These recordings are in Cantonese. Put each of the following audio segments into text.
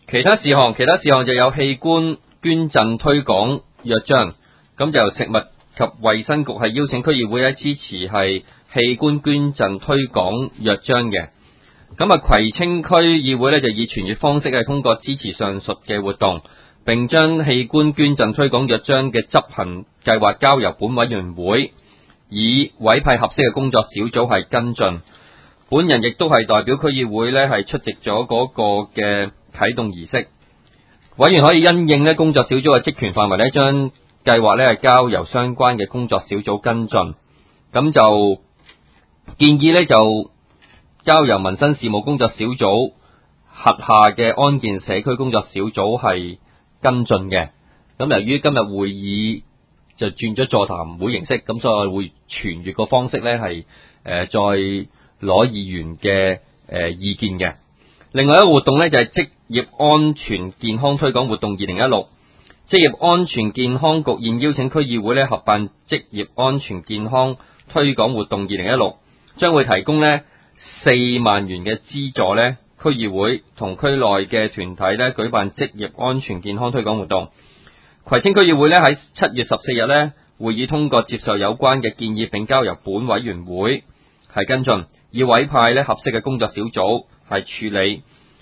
其他事項就有器官捐贈推廣約章，咁就食物及衛生局係邀請區議會咧支持係器官捐贈推廣約章嘅。咁啊，葵青區議會咧就以傳閱方式係通過支持上述嘅活動，並將器官捐贈推廣約章嘅執行計劃交由本委員會，以委派合適嘅工作小組係跟進。本人亦都係代表區議會咧係出席咗嗰個嘅啟動儀式。委員可以因應咧工作小組嘅職權範圍咧，將計劃咧係交由相關嘅工作小組跟進。咁就建議咧就交由民生事務工作小組轄下嘅安健社區工作小組係跟進嘅。咁由於今日會議就轉咗座談會形式，咁所以我會傳閱個方式咧係再攞議員嘅意見嘅。另外一個活動咧就係職業安全健康推廣活動2016，職業安全健康局現邀請區議會咧合辦職業安全健康推廣活動2016，將會提供咧4萬元嘅資助咧，區議會同區內嘅團體咧舉辦職業安全健康推廣活動。葵青區議會咧喺7月14日咧會議通過接受有關嘅建議，並交由本委員會係跟進，以委派咧合適嘅工作小組係處理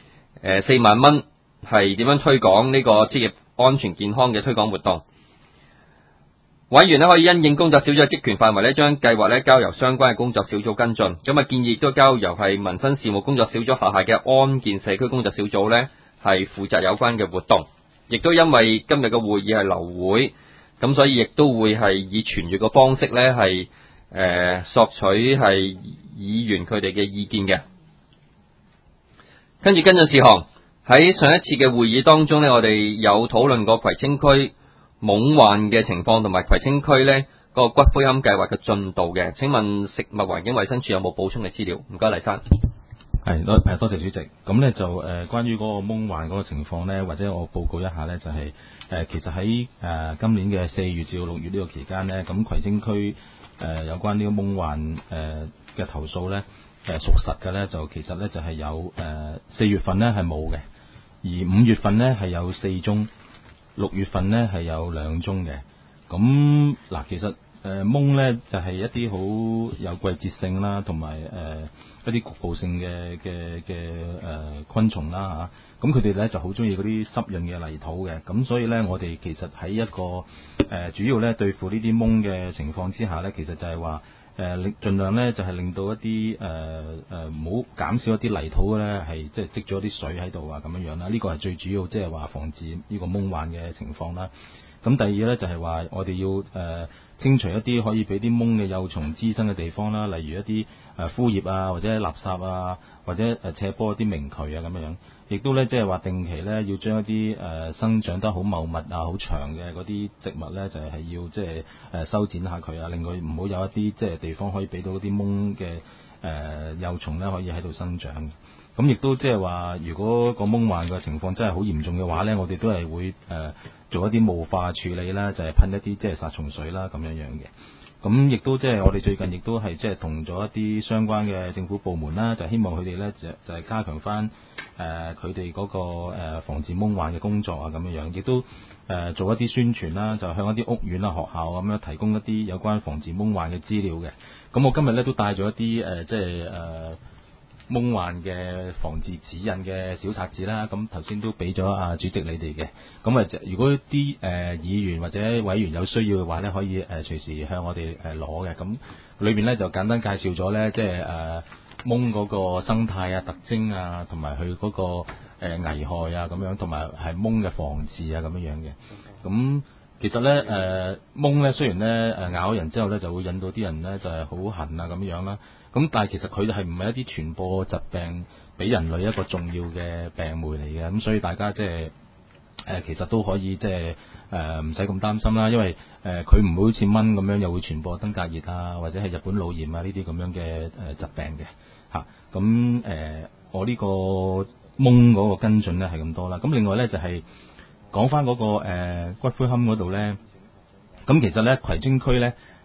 4萬蚊係點樣推廣呢個職業安全健康嘅推廣活動。委員咧可以因應工作小組嘅職權範圍咧，將計劃咧交由相關嘅工作小組跟進。咁啊，建議亦都交由係民生事務工作小組轄下嘅安健社區工作小組咧係負責有關嘅活動。亦都因為今日嘅會議係流會，咁所以亦都會係以傳閱嘅方式咧係索取係議員佢哋嘅意見嘅。跟進事項，喺上一次嘅會議當中呢，我哋有討論過葵青區懵患嘅情況，同埋葵青區呢個骨灰龕計劃嘅進度嘅。請問食物環境衛生署有冇補充嘅資料？唔該，黎生。 係多謝主席。咁呢就關於嗰個懵患嗰個情況呢，或者我報告一下呢，就係其實喺今年嘅4月至到6月呢個期間呢，咁葵青區有關呢個懵患嘅投訴呢，屬實嘅呢，就其實呢就係有4月份呢係冇嘅，而5月份呢係有4宗，6月份呢係有2宗嘅。咁嗱，其實懵呢就係一啲好有季節性啦，同埋一啲局部性嘅昆蟲啦嚇。咁佢哋呢就好中意嗰啲濕潤嘅泥土嘅。咁所以呢，我哋其實喺一個主要呢對付呢啲懵嘅情況之下呢，其實就係話盡量呢就係令到一啲唔好減少一啲泥土呢係即係積咗啲水喺度啊咁樣啦。呢個係最主要即係話防止呢個懵患嘅情況啦。咁第二呢，就係話我哋要清除一啲可以俾啲懵嘅幼蟲滋生嘅地方啦，例如一啲枯葉啊，或者垃圾啊，或者斜坡一啲明渠啊咁樣。亦都呢，即係話定期呢，要將一啲生長得好茂密啊、好長嘅嗰啲植物呢，就係要即係修剪下佢啊，令佢唔好有一啲即係地方可以俾到啲懵嘅幼蟲呢，可以喺度生長。咁亦都即係話，如果個懵患嘅情況真係好嚴重嘅話呢，我哋都係會做一啲霧化處理啦，就係噴一啲即係殺蟲水啦咁樣嘅。咁亦都即係我哋最近亦都係即係同咗一啲相關嘅政府部門啦，就希望佢哋呢就係加強翻佢哋嗰個防治懵患嘅工作啊咁樣，亦都做一啲宣傳啦，就向一啲屋苑啊、學校咁樣提供一啲有關防治懵患嘅資料嘅。咁我今日呢都帶咗一啲即係懵患嘅防治指引嘅小冊子啦，咁頭先都俾咗主席你哋嘅。咁如果啲議員或者委員有需要嘅話呢，可以隨時向我哋攞嘅。咁裏面呢就簡單介紹咗呢，即係懵嗰個生態啊、特徵啊，同埋佢嗰個危害啊咁樣，同埋係懵嘅防治啊咁樣嘅。咁其實呢懵呢雖然呢咬人之後呢就會引到啲人呢就係好痕啊咁樣啦。咁但係其實佢係唔係一啲傳播疾病俾人類一個重要嘅病媒嚟嘅。咁所以大家即係其實都可以即係唔使咁擔心啦，因為佢唔會好似蚊咁樣又會傳播登革熱啊，或者係日本腦炎啊呢啲咁樣嘅疾病嘅嚇。咁我呢個懵嗰個跟進呢係咁多啦。咁另外呢，就係講翻嗰個骨灰龕嗰度呢。咁其實呢，葵青區呢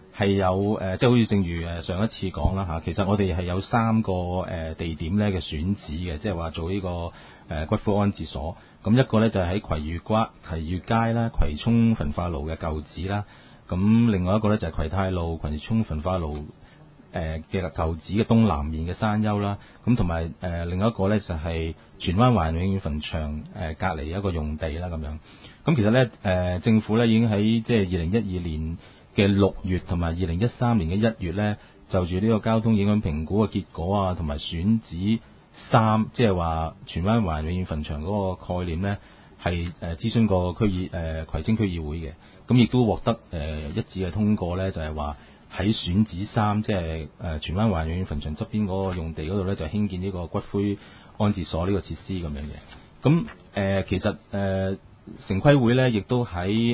係有即係好似正如上一次講啦嚇，其實我哋係有3個地點咧嘅選址嘅，即係話做呢個骨灰安置所。咁一個咧就係喺葵裕街啦、葵涌焚化爐嘅舊址啦。咁另外一個咧就係葵泰路葵涌焚化爐嘅舊址嘅東南面嘅山丘啦。咁同埋另外一個咧就係荃灣華人永遠墳場隔離一個用地啦咁樣。咁其實咧政府咧已經喺即係2012年嘅6月同埋2013年嘅1月咧，就住呢個交通影響評估嘅結果啊，同埋選址3，即係話荃灣華人永遠墳場嗰個概念咧，係諮詢過葵青區議會嘅，咁亦都獲得一致嘅通過咧，就係話喺選址3，即係荃灣華人永遠墳場側邊嗰個用地嗰度咧，就興建呢個骨灰安置所呢個設施咁樣嘅。咁其實城規會咧，亦都喺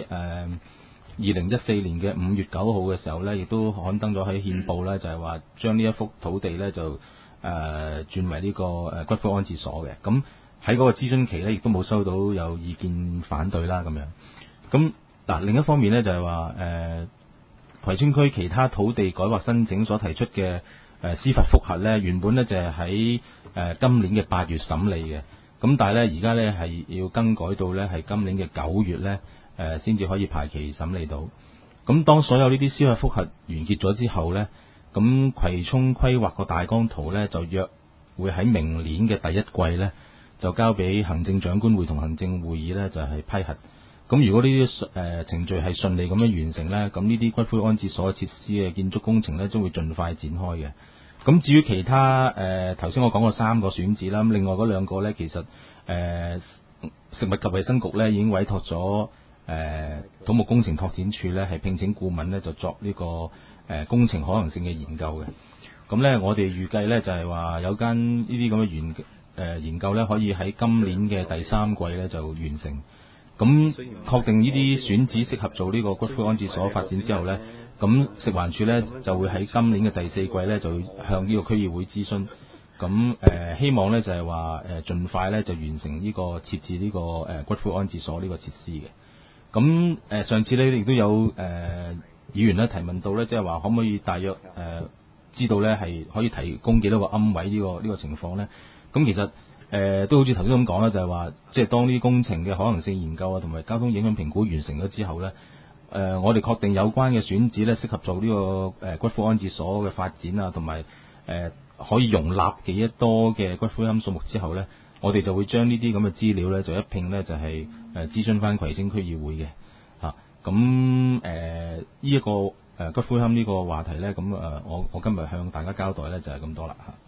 2014年嘅5月9號嘅時候咧，亦都刊登咗喺憲報咧，就係話將呢一幅土地咧就轉為呢個骨灰安置所嘅。咁喺嗰個諮詢期咧，亦都冇收到有意見反對啦咁樣。咁嗱另一方面咧，就係話葵青區其他土地改劃申請所提出嘅司法覆核咧，原本咧就係喺今年嘅8月審理嘅。咁但係咧而家咧係要更改到咧係今年嘅9月咧先至可以排期審理到。咁當所有呢啲司法覆核完結咗之後咧，咁葵涌規劃個大綱圖咧就約會喺明年嘅第一季咧就交俾行政長官會同行政會議咧就係批核。咁如果呢啲程序係順利咁樣完成咧，咁呢啲骨灰安置所設施嘅建築工程咧將會盡快展開嘅。咁至於其他頭先我講過3個選址啦，咁另外嗰2個咧其實食物及衛生局咧已經委託咗土木工程拓展署咧係聘請顧問咧就作呢個工程可行性嘅研究嘅。咁咧我哋預計咧就係話有間呢啲咁嘅研究咧可以喺今年嘅第3季咧就完成。咁確定呢啲選址適合做呢個骨灰安置所發展之後咧，咁食環署咧就會喺今年嘅第4季咧就向呢個區議會諮詢。咁希望咧就係話盡快咧就完成呢個設置呢個骨灰安置所呢個設施嘅。咁上次咧亦都有議員咧提問到咧，即係話可唔可以大約知道咧係可以提供幾多個龕位呢個情況咧？咁其實都好似頭先咁講啦，就係話即係當呢啲工程嘅可能性研究啊同埋交通影響評估完成咗之後咧，我哋確定有關嘅選址咧適合做呢個骨灰安置所嘅發展啊，同埋可以容納幾多嘅骨灰龕數目之後咧，我哋就會將呢啲咁嘅資料咧就一併咧就係諮詢翻葵青區議會嘅嚇。咁呢一個骨灰龕呢個話題咧，咁我今日向大家交代咧就係咁多啦嚇。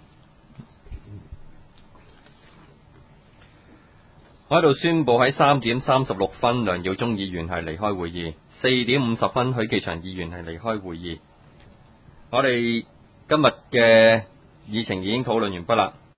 我喺度宣布喺3點36分，梁耀忠議員係離開會議；4點50分，許繼祥議員係離開會議。我哋今日嘅議程已經討論完畢啦。